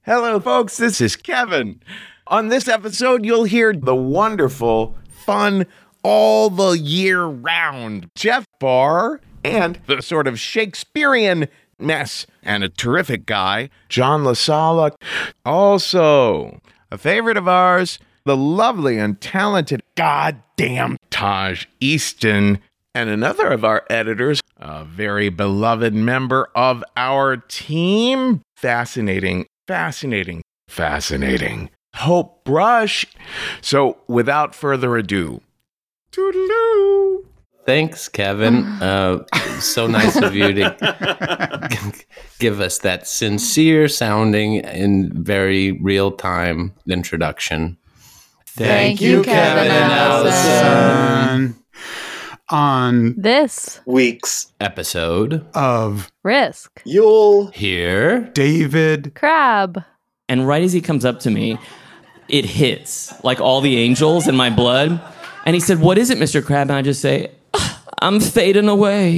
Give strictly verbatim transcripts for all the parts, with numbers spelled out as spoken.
Hello, folks. This is Kevin. On this episode, you'll hear the wonderful, fun, all the year round Jeff Barr and the sort of Shakespearean mess and a terrific guy, John LaSala. Also, a favorite of ours, the lovely and talented goddamn Taj Easton, and another of our editors, a very beloved member of our team. Fascinating, fascinating, fascinating. Hope Brush. So, without further ado, toodaloo. Thanks, Kevin. Uh, so nice of you to give us that sincere sounding and very real time introduction. Thank, Thank you, Kevin, Kevin Allison. On this week's episode of Risk, you'll hear David Crab. And right as he comes up to me, it hits like all the angels in my blood. And he said, "What is it, Mister Crab?" And I just say, "I'm fading away."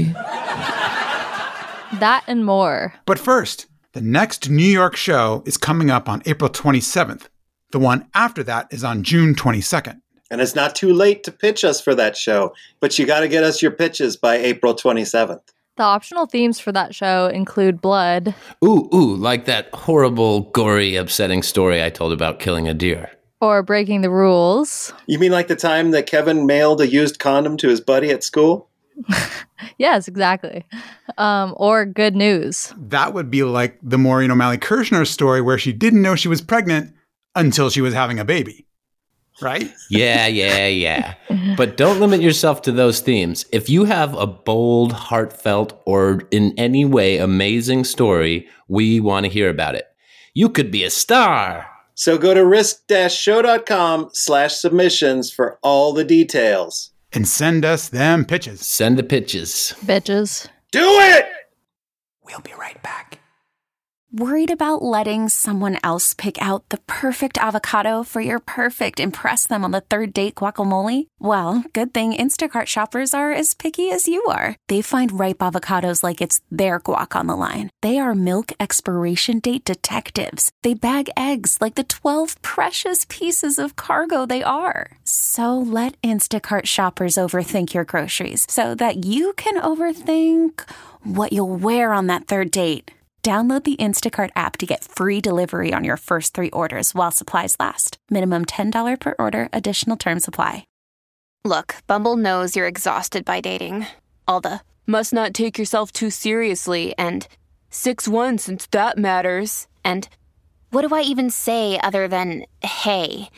That and more. But first, the next New York show is coming up on April twenty-seventh. The one after that is on June twenty-second. And it's not too late to pitch us for that show, but you got to get us your pitches by April twenty-seventh. The optional themes for that show include blood. Ooh, ooh, like that horrible, gory, upsetting story I told about killing a deer. Or breaking the rules. You mean like the time that Kevin mailed a used condom to his buddy at school? Yes, exactly. Um, or good news. That would be like the Maureen O'Malley Kirshner story where she didn't know she was pregnant until she was having a baby. Right? Yeah, yeah, yeah. But don't limit yourself to those themes. If you have a bold, heartfelt, or in any way amazing story, we want to hear about it. You could be a star. So go to risk-show.com slash submissions for all the details. And send us them pitches. Send the pitches. Bitches. Do it! We'll be right back. Worried about letting someone else pick out the perfect avocado for your perfect impress them on the third date guacamole? Well, good thing Instacart shoppers are as picky as you are. They find ripe avocados like it's their guac on the line. They are milk expiration date detectives. They bag eggs like the twelve precious pieces of cargo they are. So let Instacart shoppers overthink your groceries so that you can overthink what you'll wear on that third date. Download the Instacart app to get free delivery on your first three orders while supplies last. Minimum ten dollars per order. Additional terms apply. Look, Bumble knows you're exhausted by dating. All the, must not take yourself too seriously, and six one since that matters, and what do I even say other than, hey?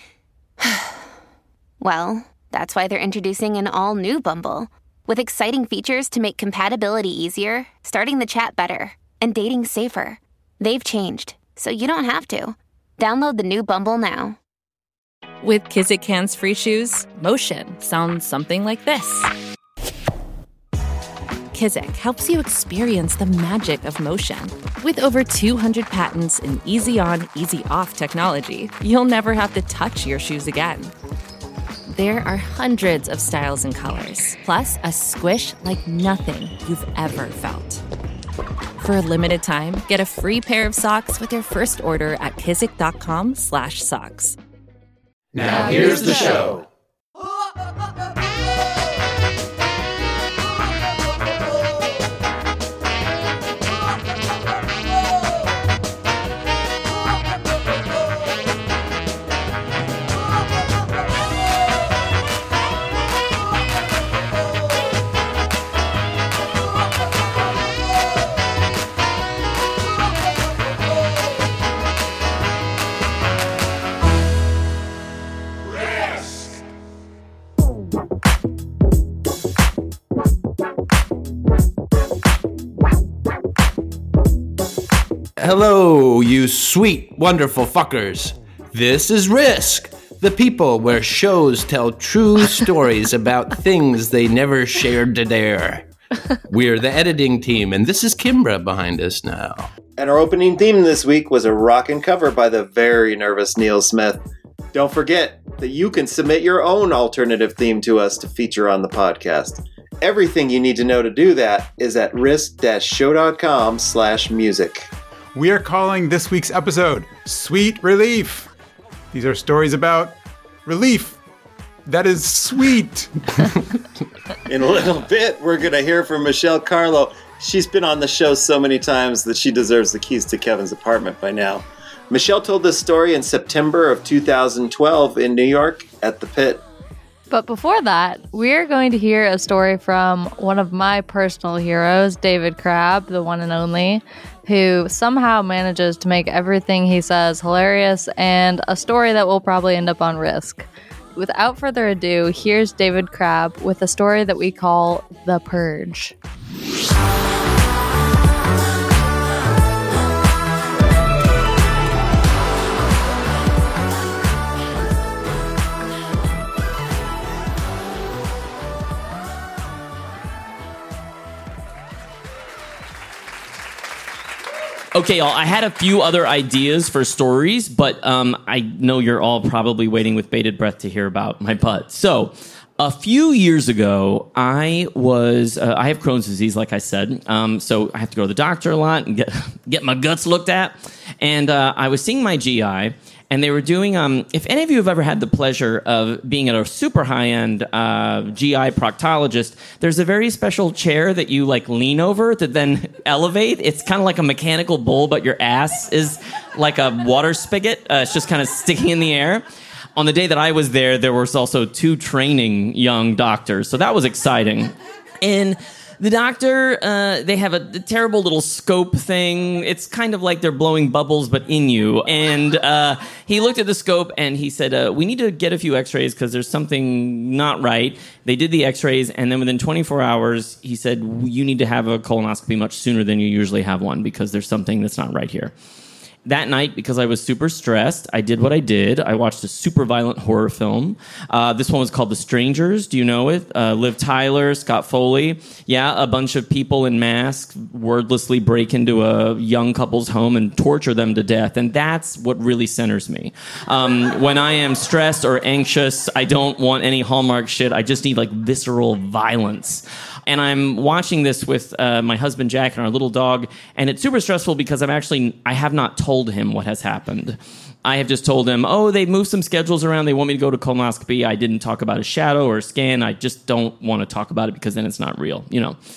Well, that's why they're introducing an all-new Bumble, with exciting features to make compatibility easier, starting the chat better, and dating safer. They've changed, so you don't have to. Download the new Bumble now. With Kizik hands-free shoes, motion sounds something like this. Kizik helps you experience the magic of motion. With over two hundred patents and easy-on, easy-off technology, you'll never have to touch your shoes again. There are hundreds of styles and colors, plus a squish like nothing you've ever felt. For a limited time, get a free pair of socks with your first order at kizik.com slash socks. Now here's the show. Hello, you sweet, wonderful fuckers. This is Risk, the people where shows tell true stories about things they never shared to dare. We're the editing team, and this is Kimbra behind us now. And our opening theme this week was a rockin' cover by the very nervous Neil Smith. Don't forget that you can submit your own alternative theme to us to feature on the podcast. Everything you need to know to do that is at risk-show.com slash music. We are calling this week's episode Sweet Relief. These are stories about relief that is sweet. In a little bit, we're going to hear from Michelle Carlo. She's been on the show so many times that she deserves the keys to Kevin's apartment by now. Michelle told this story in September of two thousand twelve in New York at the Pit. But before that, we're going to hear a story from one of my personal heroes, David Crabb, the one and only, who somehow manages to make everything he says hilarious and a story that will probably end up on Risk. Without further ado, here's David Crabb with a story that we call The Purge. Okay, y'all, I had a few other ideas for stories, but um, I know you're all probably waiting with bated breath to hear about my butt. So, a few years ago, I was, uh, I have Crohn's disease, like I said, um, so I have to go to the doctor a lot and get, get my guts looked at. And uh, I was seeing my G I, and they were doing, um, if any of you have ever had the pleasure of being at a super high-end uh, G I proctologist, there's a very special chair that you like lean over to then elevate. It's kind of like a mechanical bull, but your ass is like a water spigot. Uh, it's just kind of sticking in the air. On the day that I was there, there was also two training young doctors, so that was exciting. And the doctor, uh, they have a, a terrible little scope thing. It's kind of like they're blowing bubbles, but in you. And uh, he looked at the scope and he said, uh, we need to get a few x-rays because there's something not right. They did the x-rays, and then within twenty-four hours, he said, you need to have a colonoscopy much sooner than you usually have one because there's something that's not right here. That night, because I was super stressed, I did what I did. I watched a super violent horror film. Uh, this one was called The Strangers. Do you know it? Uh, Liv Tyler, Scott Foley. Yeah, a bunch of people in masks wordlessly break into a young couple's home and torture them to death. And that's what really centers me. Um, when I am stressed or anxious, I don't want any Hallmark shit. I just need like visceral violence. And I'm watching this with uh, my husband, Jack, and our little dog. And it's super stressful because I'm actually, I have not told him what has happened. I have just told him, oh, they moved some schedules around. They want me to go to colonoscopy. I didn't talk about a shadow or a scan. I just don't want to talk about it because then it's not real, you know.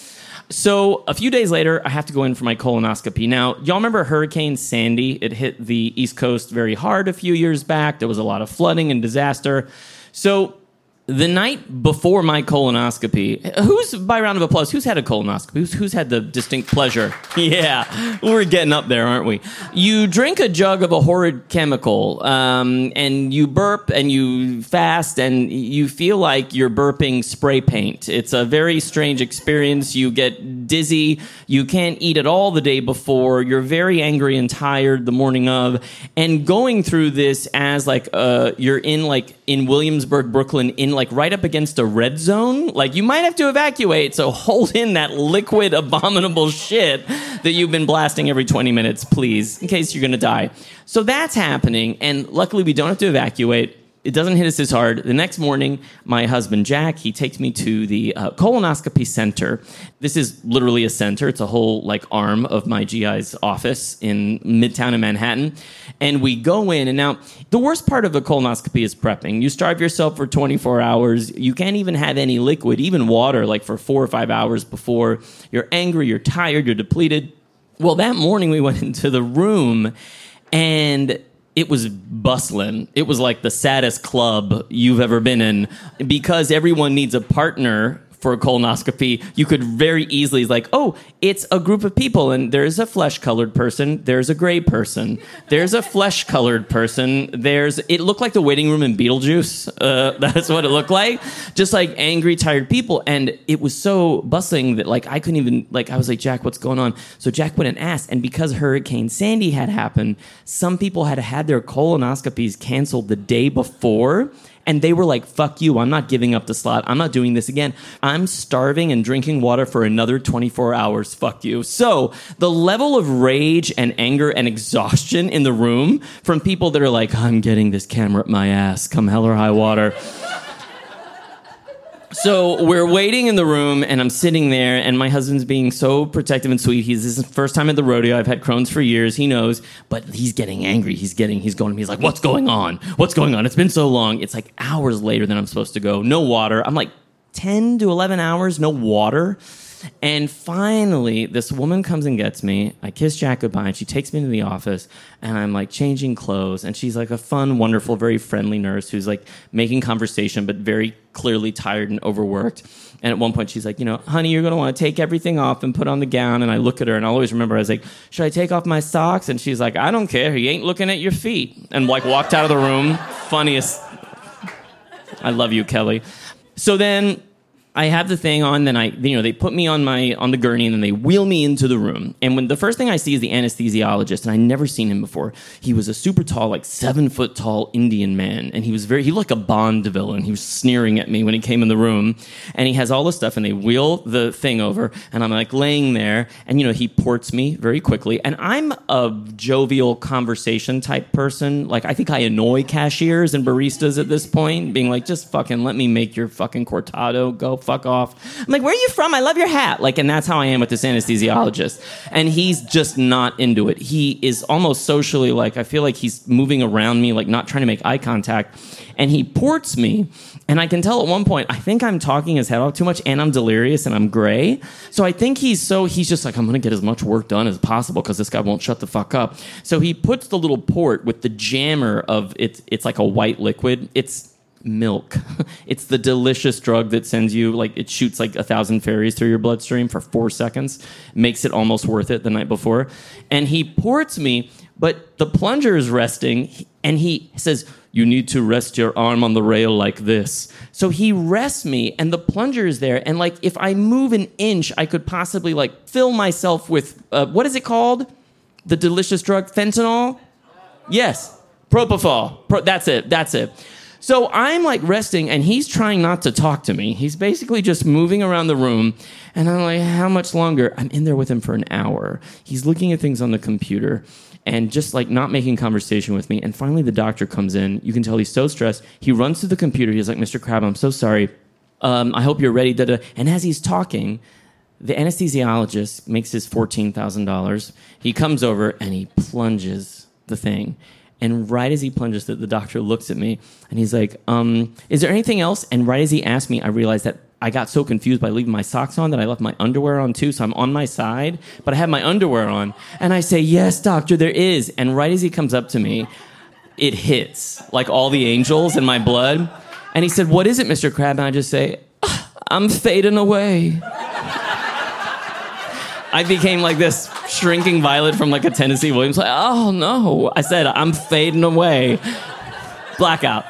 So a few days later, I have to go in for my colonoscopy. Now, y'all remember Hurricane Sandy? It hit the East Coast very hard a few years back. There was a lot of flooding and disaster. So the night before my colonoscopy, who's, by round of applause, who's had a colonoscopy? Who's, who's had the distinct pleasure? Yeah, we're getting up there, aren't we? You drink a jug of a horrid chemical, um, and you burp and you fast and you feel like you're burping spray paint. It's a very strange experience. You get dizzy. You can't eat at all the day before. You're very angry and tired the morning of. And going through this as like, uh, you're in like in Williamsburg, Brooklyn, in like right up against a red zone, like you might have to evacuate, so hold in that liquid abominable shit that you've been blasting every twenty minutes, please, in case you're gonna die. So that's happening, and luckily we don't have to evacuate. It doesn't hit us as hard. The next morning, my husband, Jack, he takes me to the uh, colonoscopy center. This is literally a center. It's a whole, like, arm of my G I's office in Midtown in Manhattan. And we go in, and now, the worst part of a colonoscopy is prepping. You starve yourself for twenty-four hours. You can't even have any liquid, even water, like, for four or five hours before. You're angry, you're tired, you're depleted. Well, that morning, we went into the room, and it was bustling. It was like the saddest club you've ever been in because everyone needs a partner for a colonoscopy. You could very easily like, oh, it's a group of people and there's a flesh-colored person, there's a gray person, there's a flesh-colored person, there's, it looked like the waiting room in Beetlejuice. Uh, that's what it looked like. Just like angry, tired people. And it was so bustling that like I couldn't even, like I was like, Jack, what's going on? So Jack went and asked, and because Hurricane Sandy had happened, some people had had their colonoscopies canceled the day before. And they were like, fuck you, I'm not giving up the slot. I'm not doing this again. I'm starving and drinking water for another twenty-four hours. Fuck you. So the level of rage and anger and exhaustion in the room from people that are like, I'm getting this camera up my ass, come hell or high water. So we're waiting in the room, and I'm sitting there, and my husband's being so protective and sweet. He's this is his first time at the rodeo. I've had Crohn's for years. He knows, but he's getting angry. He's getting, he's going to me. He's like, what's going on? What's going on? It's been so long. It's like hours later than I'm supposed to go. No water. I'm like ten to eleven hours, no water. And finally, this woman comes and gets me. I kiss Jack goodbye, and she takes me into the office, and I'm like changing clothes. And she's like a fun, wonderful, very friendly nurse who's like making conversation, but very clearly tired and overworked. And at one point, she's like, you know, honey, you're going to want to take everything off and put on the gown. And I look at her, and I'll always remember, I was like, should I take off my socks? And she's like, I don't care. He ain't looking at your feet. And like walked out of the room. Funniest. I love you, Kelly. So then I have the thing on, then I, you know, they put me on my, on the gurney, and then they wheel me into the room. And when the first thing I see is the anesthesiologist, and I never seen him before. He was a super tall, like seven foot tall Indian man. And he was very, he looked like a Bond villain. He was sneering at me when he came in the room. And he has all this stuff, and they wheel the thing over, and I'm like laying there, and you know, he ports me very quickly. And I'm a jovial conversation type person. Like, I think I annoy cashiers and baristas at this point, being like, just fucking let me make your fucking cortado, go fuck off. I'm like, where are you from? I love your hat. Like, and that's how I am with this anesthesiologist. And he's just not into it. He is almost socially, like, I feel like he's moving around me, like not trying to make eye contact. And he ports me. And I can tell at one point, I think I'm talking his head off too much, and I'm delirious, and I'm gray. So I think he's so, he's just like, I'm going to get as much work done as possible because this guy won't shut the fuck up. So he puts the little port with the jammer of, it's, it's like a white liquid. It's milk. It's the delicious drug that sends you, like, it shoots like a thousand fairies through your bloodstream for four seconds. Makes it almost worth it the night before. And he ports me, but the plunger is resting, and he says, you need to rest your arm on the rail like this. So he rests me, and the plunger is there, and like, if I move an inch, I could possibly like fill myself with, uh, what is it called? The delicious drug, fentanyl? Yes, propofol. Pro- that's it, that's it. So I'm like resting, and he's trying not to talk to me. He's basically just moving around the room, and I'm like, how much longer? I'm in there with him for an hour. He's looking at things on the computer and just like not making conversation with me. And finally the doctor comes in. You can tell he's so stressed. He runs to the computer. He's like, Mister Crab, I'm so sorry. Um, I hope you're ready. Da-da. And as he's talking, the anesthesiologist makes his fourteen thousand dollars. He comes over and he plunges the thing. And right as he plunges it, the doctor looks at me, and he's like, um, is there anything else? And right as he asked me, I realized that I got so confused by leaving my socks on that I left my underwear on too, so I'm on my side, but I have my underwear on. And I say, yes, doctor, there is. And right as he comes up to me, it hits, like all the angels in my blood. And he said, what is it, Mister Crab? And I just say, I'm fading away. I became like this shrinking violet from like a Tennessee Williams. Like, oh no. I said, I'm fading away. Blackout.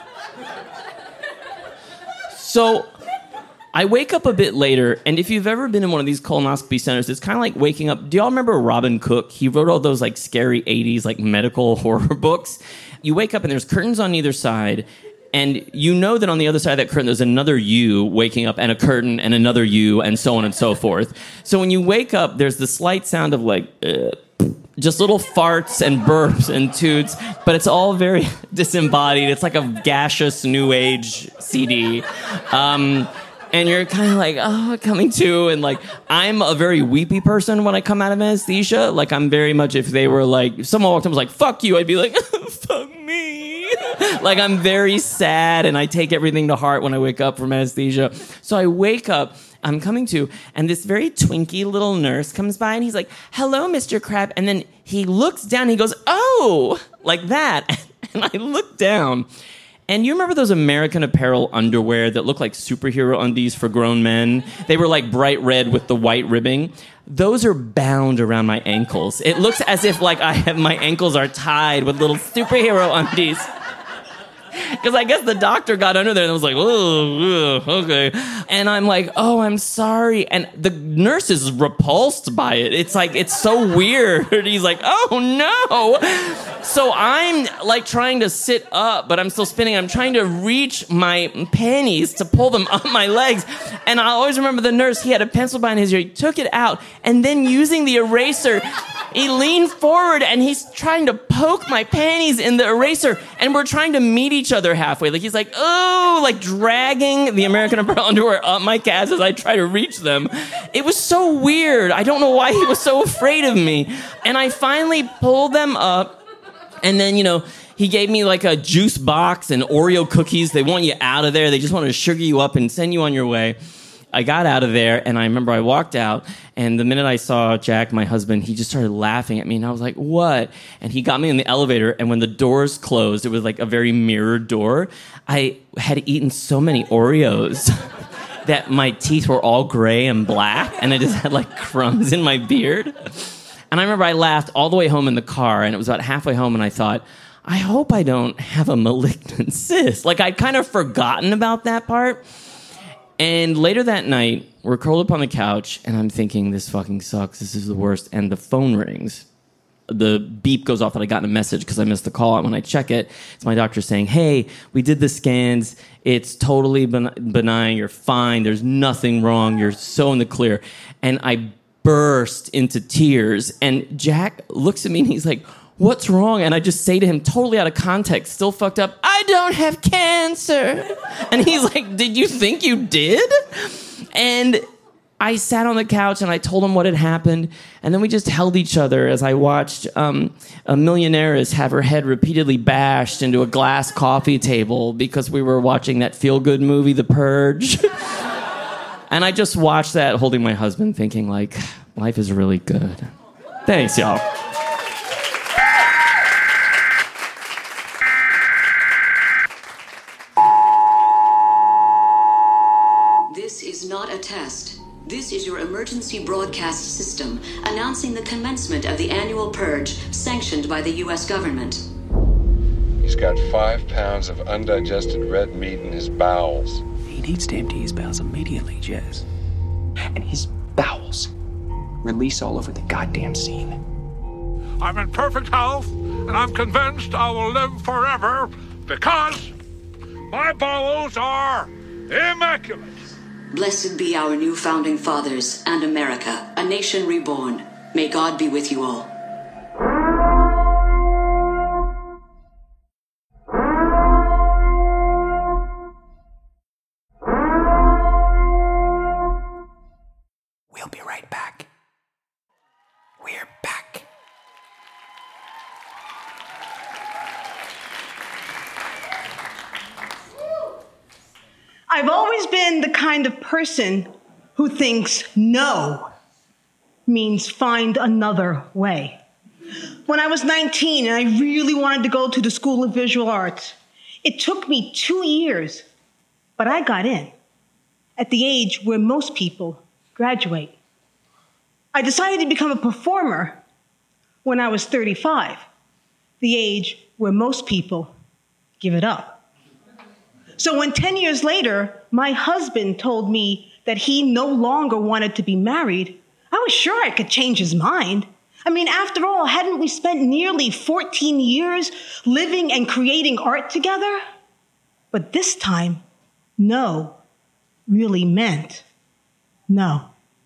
So I wake up a bit later, and if you've ever been in one of these colonoscopy centers, it's kind of like waking up. Do y'all remember Robin Cook? He wrote all those like scary eighties like medical horror books. You wake up and there's curtains on either side, and you know that on the other side of that curtain, there's another you waking up, and a curtain, and another you, and so on and so forth. So when you wake up, there's the slight sound of like, uh, just little farts and burps and toots, but it's all very disembodied. It's like a gaseous new age C D. Um, and you're kind of like, oh, coming to, and like, I'm a very weepy person when I come out of anesthesia. Like, I'm very much, if they were like, if someone walked in and was like, fuck you, I'd be like, fuck me. Like, I'm very sad, and I take everything to heart when I wake up from anesthesia. So I wake up, I'm coming to, and this very twinky little nurse comes by, and he's like, hello, Mister Crab. And then he looks down, and he goes, oh, like that. And I look down, and you remember those American Apparel underwear that look like superhero undies for grown men? They were like bright red with the white ribbing. Those are bound around my ankles. It looks as if like I have, my ankles are tied with little superhero undies. Because I guess the doctor got under there and was like, oh, okay. And I'm like, oh, I'm sorry. And the nurse is repulsed by it. It's like, it's so weird. He's like, oh, no. So I'm like trying to sit up, but I'm still spinning. I'm trying to reach my panties to pull them up my legs. And I always remember the nurse, he had a pencil behind his ear. He took it out, and then using the eraser, he leaned forward and he's trying to poke my panties in the eraser, and we're trying to meet each other halfway. Like he's like, oh, like dragging the American Apparel underwear up my calves as I try to reach them. It was so weird. I don't know why he was so afraid of me. And I finally pulled them up, and then, you know, he gave me like a juice box and Oreo cookies. They want you out of there. They just want to sugar you up and send you on your way. I got out of there, and I remember I walked out, and the minute I saw Jack, my husband, he just started laughing at me, and I was like, what? And he got me in the elevator, and when the doors closed, it was like a very mirrored door. I had eaten so many Oreos that my teeth were all gray and black, and I just had like crumbs in my beard. And I remember I laughed all the way home in the car, and it was about halfway home, and I thought, I hope I don't have a malignant cyst. Like, I'd kind of forgotten about that part. And later that night, we're curled up on the couch, and I'm thinking, this fucking sucks. This is the worst. And the phone rings. The beep goes off that I got a message because I missed the call. When I check it, it's my doctor saying, hey, we did the scans. It's totally ben- benign. You're fine. There's nothing wrong. You're so in the clear. And I burst into tears. And Jack looks at me, and he's like, what's wrong? And I just say to him, totally out of context, still fucked up, I don't have cancer. And he's like, did you think you did? And I sat on the couch and I told him what had happened. And then we just held each other as I watched um, a millionaires have her head repeatedly bashed into a glass coffee table because we were watching that feel-good movie, The Purge. And I just watched that holding my husband thinking, like, life is really good. Thanks, y'all. This is not a test. This is your emergency broadcast system announcing the commencement of the annual purge sanctioned by the U S government. He's got five pounds of undigested red meat in his bowels. He needs to empty his bowels immediately, Jez. And his bowels release all over the goddamn scene. I'm in perfect health, and I'm convinced I will live forever because my bowels are immaculate. Blessed be our new founding fathers and America, a nation reborn. May God be with you all. We'll be right back. We're back. I've always been the kind of person who thinks no means find another way. When I was nineteen and I really wanted to go to the School of Visual Arts, it took me two years, but I got in at the age where most people graduate. I decided to become a performer when I was thirty-five, the age where most people give it up. So when ten years later, my husband told me that he no longer wanted to be married, I was sure I could change his mind. I mean, after all, hadn't we spent nearly fourteen years living and creating art together? But this time, no really meant no.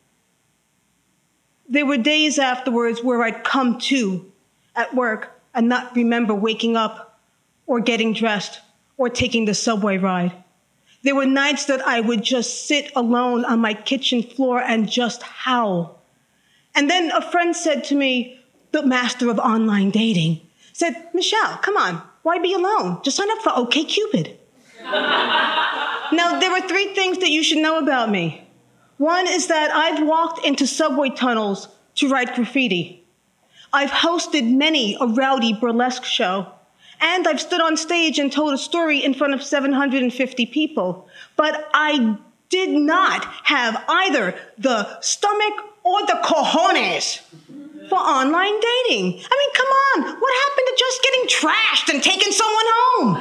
There were days afterwards where I'd come to at work and not remember waking up or getting dressed or taking the subway ride. There were nights that I would just sit alone on my kitchen floor and just howl. And then a friend said to me, the master of online dating, said, Michelle, come on, why be alone? Just sign up for OkCupid. Now, there are three things that you should know about me. One is that I've walked into subway tunnels to write graffiti. I've hosted many a rowdy burlesque show. And I've stood on stage and told a story in front of seven hundred fifty people. But I did not have either the stomach or the cojones for online dating. I mean, come on. What happened to just getting trashed and taking someone home?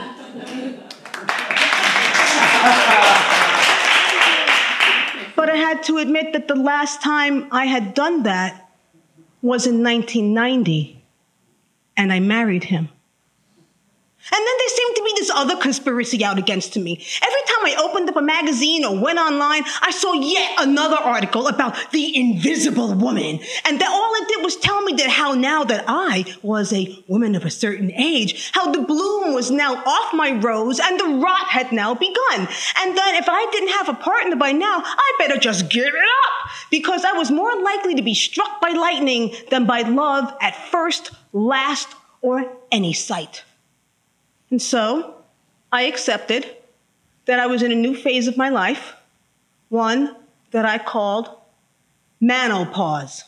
But I had to admit that the last time I had done that was in nineteen ninety, and I married him. And then there seemed to be this other conspiracy out against me. Every time I opened up a magazine or went online, I saw yet another article about the invisible woman. And that all it did was tell me that how now that I was a woman of a certain age, how the bloom was now off my rose and the rot had now begun. And then if I didn't have a partner by now, I better just give it up, because I was more likely to be struck by lightning than by love at first, last, or any sight. And so I accepted that I was in a new phase of my life, one that I called manopause.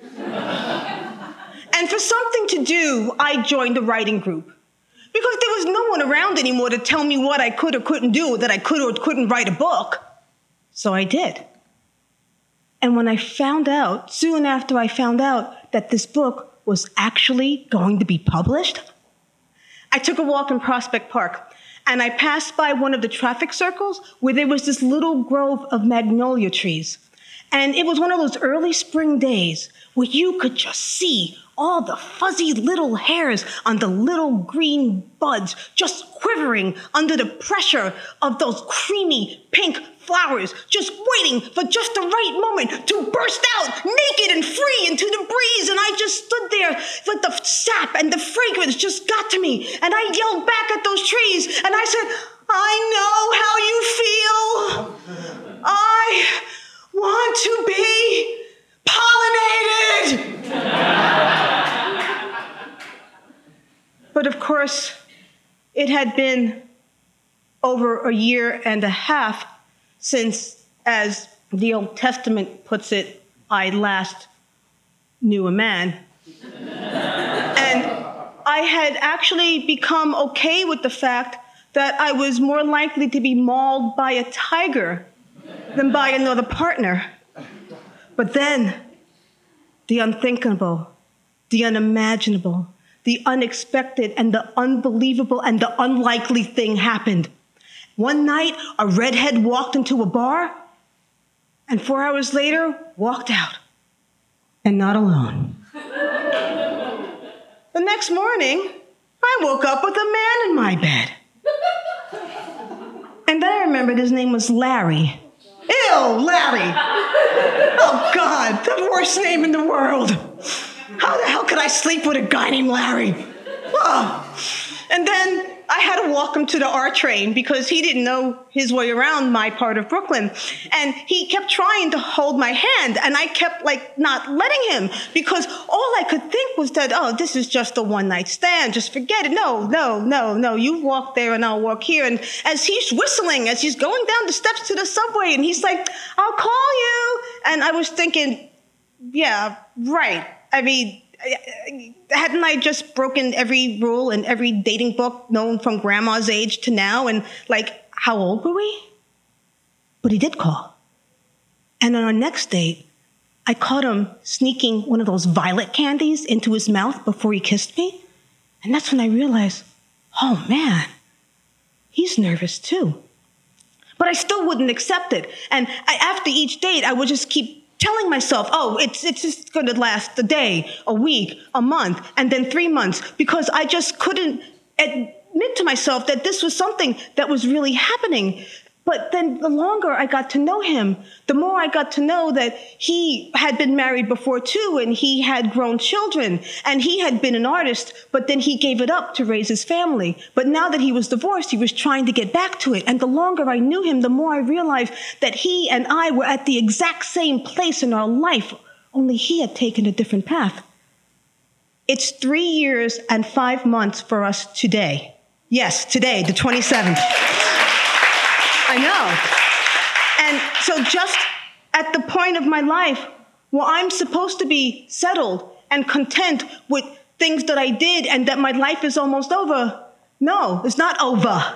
And for something to do, I joined a writing group, because there was no one around anymore to tell me what I could or couldn't do, that I could or couldn't write a book. So I did. And when I found out, soon after I found out that this book was actually going to be published, I took a walk in Prospect Park, and I passed by one of the traffic circles where there was this little grove of magnolia trees. And it was one of those early spring days where you could just see all the fuzzy little hairs on the little green buds just quivering under the pressure of those creamy pink flowers, just waiting for just the right moment to burst out naked and free into the breeze. And I just stood there with the sap and the fragrance just got to me. And I yelled back at those trees and I said, I know how you feel. I want to be pollinated. But of course, it had been over a year and a half since, as the Old Testament puts it, I last knew a man. And I had actually become okay with the fact that I was more likely to be mauled by a tiger than by another partner. But then, the unthinkable, the unimaginable, the unexpected, and the unbelievable, and the unlikely thing happened. One night, a redhead walked into a bar, and four hours later, walked out. And not alone. The next morning, I woke up with a man in my bed. And I remembered his name was Larry. Ew, Larry! Oh, God, the worst name in the world. How the hell could I sleep with a guy named Larry? Oh. And then I had to walk him to the R train because he didn't know his way around my part of Brooklyn. And he kept trying to hold my hand, and I kept, like, not letting him, because all I could think was that, oh, this is just a one-night stand. Just forget it. No, no, no, no. You walk there and I'll walk here. And as he's whistling, as he's going down the steps to the subway, and he's like, I'll call you. And I was thinking, yeah, right. I mean, hadn't I just broken every rule in every dating book known from grandma's age to now? And, like, how old were we? But he did call. And on our next date, I caught him sneaking one of those violet candies into his mouth before he kissed me. And that's when I realized, oh, man, he's nervous too. But I still wouldn't accept it. And I, after each date, I would just keep telling myself, oh, it's it's just going to last a day, a week, a month, and then three months, because I just couldn't admit to myself that this was something that was really happening. But then the longer I got to know him, the more I got to know that he had been married before too, and he had grown children, and he had been an artist, but then he gave it up to raise his family. But now that he was divorced, he was trying to get back to it. And the longer I knew him, the more I realized that he and I were at the exact same place in our life, only he had taken a different path. It's three years and five months for us today. Yes, today, the twenty-seventh. I know. And so just at the point of my life where I'm supposed to be settled and content with things that I did and that my life is almost over, no, it's not over.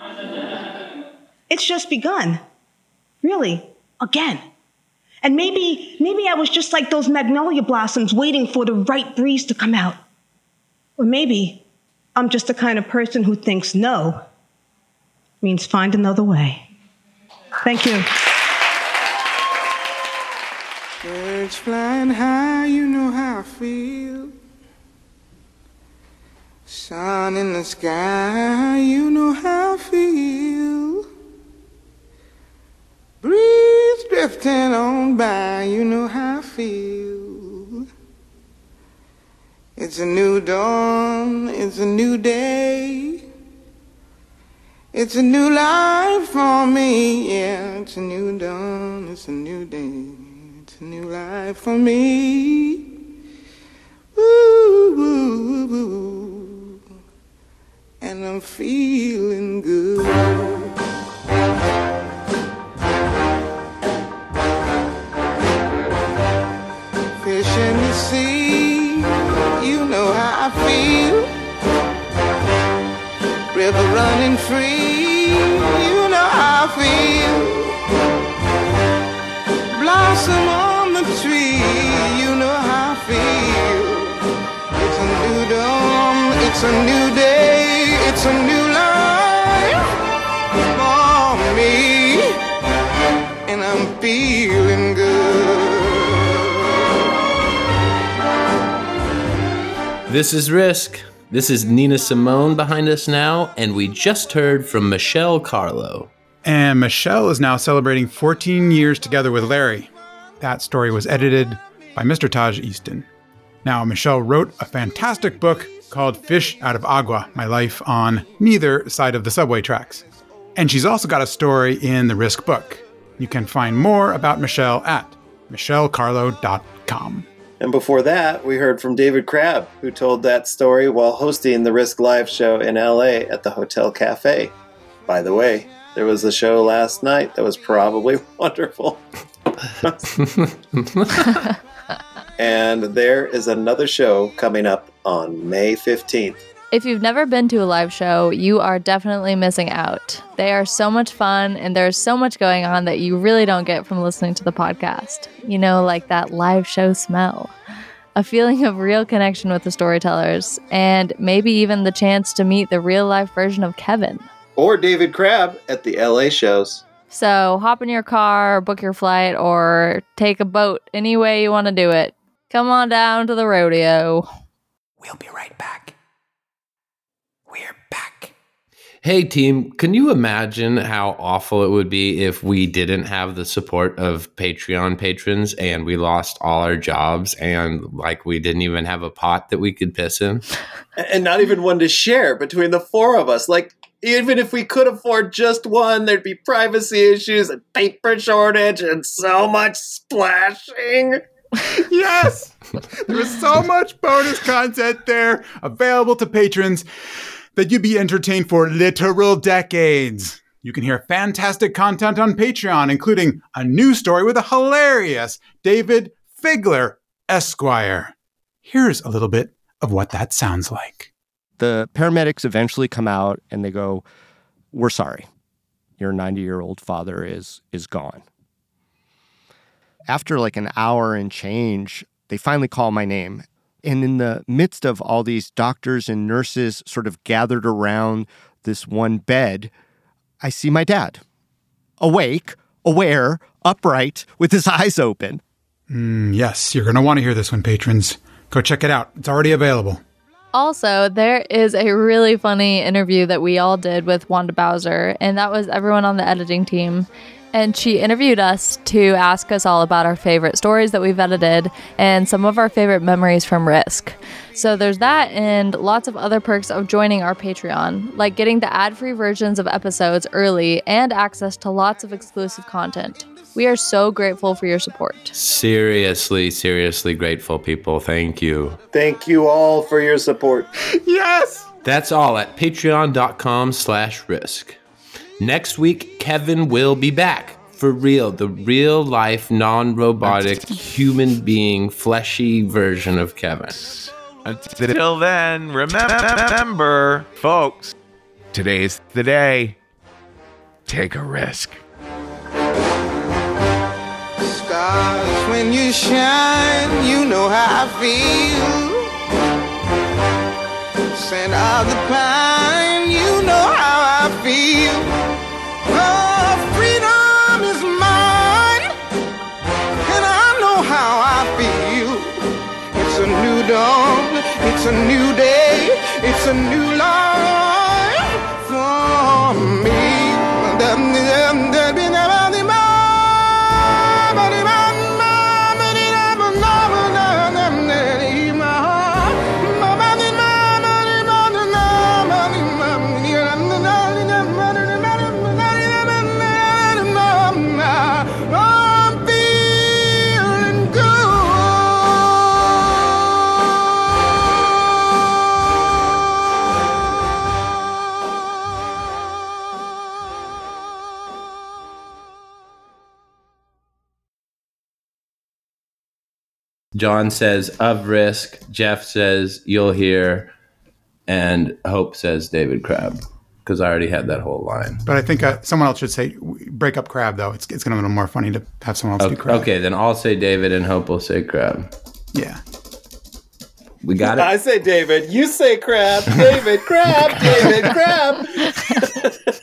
It's just begun. Really, again. And maybe, maybe I was just like those magnolia blossoms waiting for the right breeze to come out. Or maybe I'm just the kind of person who thinks no means find another way. Thank you. Birds flying high, you know how I feel. Sun in the sky, you know how I feel. Breeze drifting on by, you know how I feel. It's a new dawn, it's a new day. It's a new life for me, yeah. It's a new dawn, it's a new day. It's a new life for me. Woo, woo, woo, woo. And I'm feeling good. Fish in the sea, you know how I feel. River running free, you know how I feel. Blossom on the tree, you know how I feel. It's a new dawn, it's a new day, it's a new life for me. And I'm feeling good. This is Risk. This is Nina Simone behind us now, and we just heard from Michelle Carlo. And Michelle is now celebrating fourteen years together with Larry. That story was edited by Mister Taj Easton. Now, Michelle wrote a fantastic book called Fish Out of Agua, My Life on Neither Side of the Subway Tracks. And she's also got a story in the Risk book. You can find more about Michelle at michelle carlo dot com. And before that, we heard from David Crabb, who told that story while hosting the Risk Live show in L A at the Hotel Cafe. By the way, there was a show last night that was probably wonderful. And there is another show coming up on May fifteenth. If you've never been to a live show, you are definitely missing out. They are so much fun, and there's so much going on that you really don't get from listening to the podcast. You know, like that live show smell, a feeling of real connection with the storytellers, and maybe even the chance to meet the real-life version of Kevin. Or David Crabb at the L A shows. So hop in your car, book your flight, or take a boat any way you want to do it. Come on down to the rodeo. We'll be right back. We're back. Hey team, can you imagine how awful it would be if we didn't have the support of Patreon patrons and we lost all our jobs and like we didn't even have a pot that we could piss in? And not even one to share between the four of us. Like, even if we could afford just one, there'd be privacy issues and paper shortage and so much splashing. Yes! There was so much bonus content there available to patrons that you'd be entertained for literal decades. You can hear fantastic content on Patreon, including a new story with a hilarious David Figler, Esquire. Here's a little bit of what that sounds like. The paramedics eventually come out and they go, "We're sorry. Your ninety-year-old father is is gone." After like an hour and change, they finally call my name. And in the midst of all these doctors and nurses sort of gathered around this one bed, I see my dad. Awake, aware, upright, with his eyes open. Mm, yes, you're going to want to hear this one, patrons. Go check it out. It's already available. Also, there is a really funny interview that we all did with Wanda Bowser, and that was everyone on the editing team. And she interviewed us to ask us all about our favorite stories that we've edited and some of our favorite memories from Risk. So there's that and lots of other perks of joining our Patreon, like getting the ad-free versions of episodes early and access to lots of exclusive content. We are so grateful for your support. Seriously, seriously grateful, people. Thank you. Thank you all for your support. Yes! That's all at patreon.com slash risk. Next week, Kevin will be back. For real, the real-life, non-robotic, human being, fleshy version of Kevin. Until then, remember, folks, today's the day. Take a risk. Stars, when you shine, you know how I feel. Scent of the pine, you know how I feel. Oh, freedom is mine, and I know how I feel. It's a new dawn, it's a new day, it's a new life for me. John says, of Risk. Jeff says, you'll hear. And Hope says, David Crab. Because I already had that whole line. But I think uh, someone else should say, break up Crab, though. It's, it's going to be more funny to have someone else Okay, do Crab. okay, then I'll say David and Hope will say Crab. Yeah. We got it? I say David. You say Crab. David, Crab. David, Crab.